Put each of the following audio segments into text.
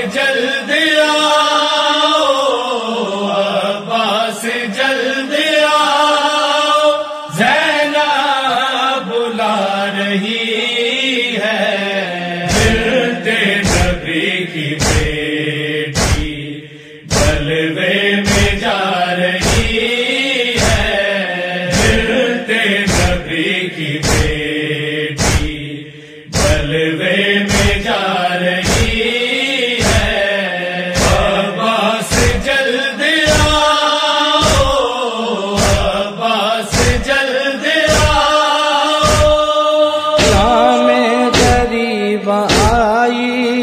جلد آؤ، عباس جلد آؤ، زینب بلا رہی ہے، ملتے نبی کی بیٹی جلوے میں جا رہی ہے، ملتے نبی کی بیٹی جلوے میں جا رہی ہے، عباس جلد آؤ، عباس جلد آؤ، شام غریب آئی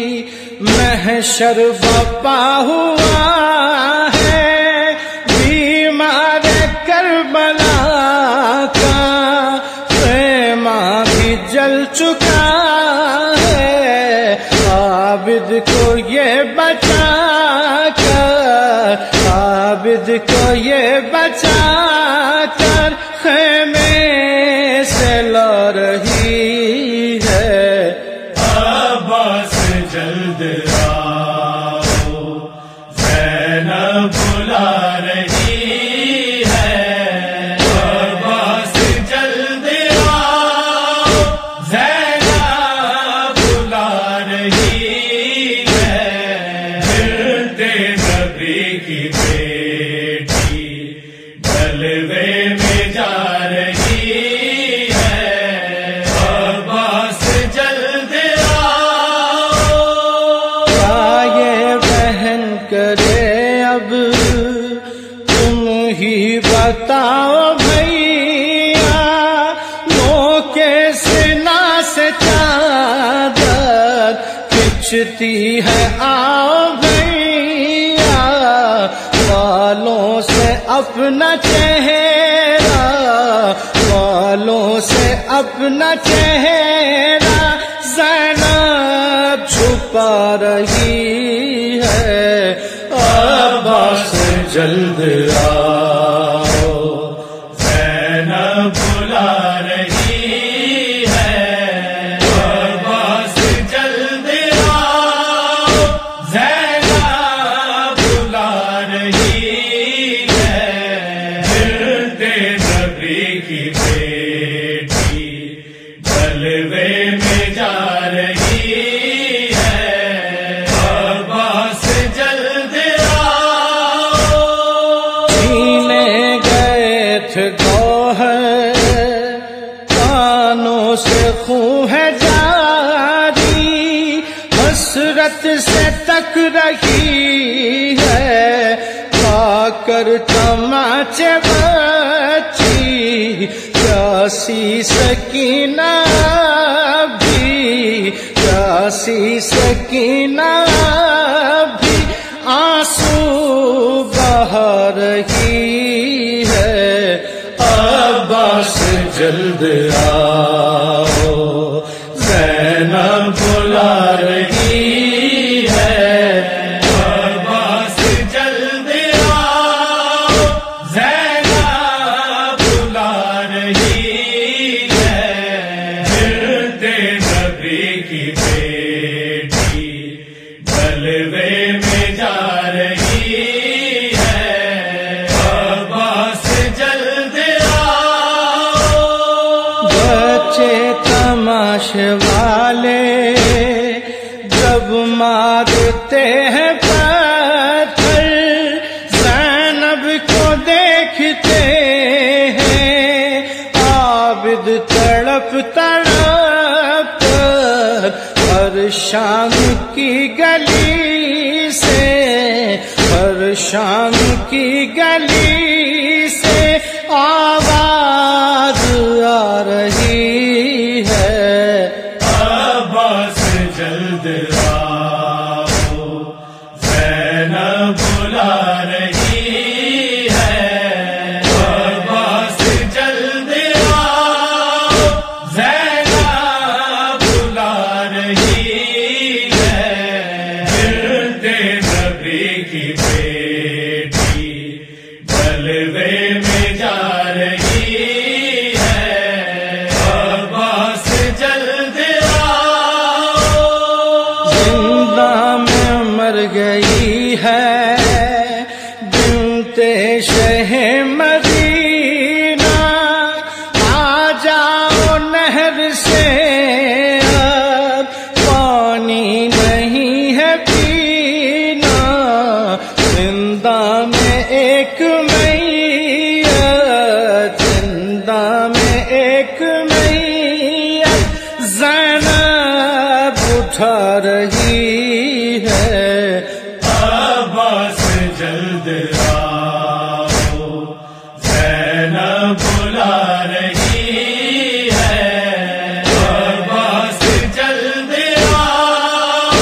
محشر بپا ہوا ہے، بیمار کربلا کا خیمہ بھی جل چکا ہے، عابد کو یہ بچا کر، عابد کو یہ بچا کر خیمے سے لا رہی ہے، عباس جلد آؤ، زینب بلا رہی ہے، عباس جلد آؤ، زینب بلا رہی ہے، ملتے نبی کی بیٹی جلوے میں جا رہی ہے، عباس جلد آؤ، یہ بہن کرے اب تم ہی بتاؤ بھیا، موقع سنا سے چادر کھنچتی ہے، آؤ بھیا والوں سے اپنا چہرہ، والوں سے اپنا چہرہ زینب چھپا رہی ہے، عباس جلد آؤ، زینب بلا رہی ہے، عباس جلد آؤ، زینب بلا رہی ہے، ملتے نبی کی بیٹی جلوے میں جا رہی ہے، عباس جلد آؤ، سینے گئے تھے گوہر کانوں سے خون ہے جاری، حسرت سے تک رہی ہے، پا کر تماچے بچی پیاسی سکینہ بھی، پیاسی سکینہ بھی آنسو بہا رہی ہے، عباس جلد آؤ، زینب بلا رہی ہے، عباس جلد آؤ، زینب بلا رہی ہے، ملتے نبی کی بیٹی جلوے میں جا رہی ہے، عباس جلد آؤ، بچے تماشے والے جب مارتے ہیں پتھر، زینب کو دیکھتے ہیں، عابد تڑپ تڑپ ہر شام کی گلی سے، ہر شام کی گلی سے آواز آ رہی ہے، عباس جلد آؤ، زینب بلا رہی ہے، عباس جلد آؤ، زینب بلا رہی ہے، ملتے نبی کی بیٹی جلوے میں جا رہی ہے، عباس جلد آؤ، زندہ میں گئی ہے بنت شہ مدینہ، آ جاؤ نہر سے اب پانی نہیں ہے پینا، زندہ میں ایک میت، زندہ میں ایک میت زینب اٹھا رہی ہے۔ عباس جلد آؤ، زینب بلا رہی ہے، عباس جلد آؤ،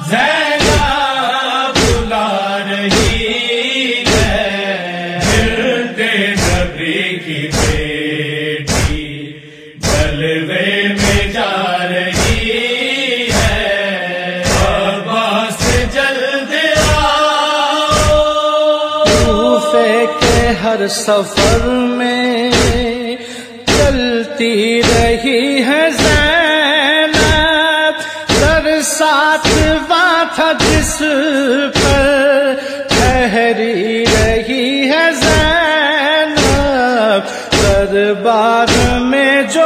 زینب بلا رہی ہے، بنت نبی کی بیٹی جلوے میں جا رہی ہے، عباس جلد کوفے کے ہر سفر میں چلتی رہی ہے زینب، در ساتھ تھا جس پر ٹھہری رہی ہے زینب، دربار میں جو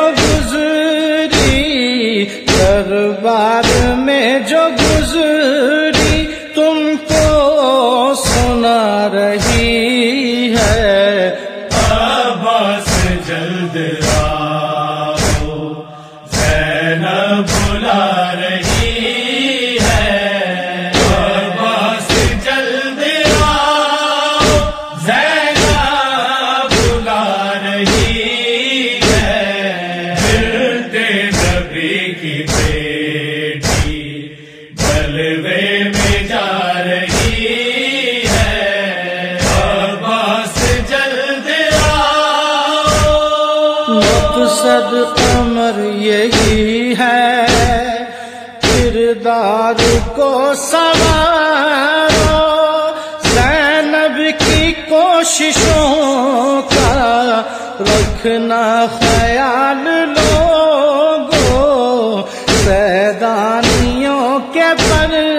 گزری، دربار میں جو گزری تم کو سنا رہی ہے۔ عباس جلد آؤ، زینب بلا رہی ہے، عباس جلد آؤ، زینب بلا رہی ہے، بنت نبی کی بیٹی جلوے میں جا رہی ہے، عباس جلد آؤ۔ مقصد قمر یہی ہے کردار کو سنوارو، زینب کی کوششوں کا رکھنا خیال لوگو، سیدانیوں کے پر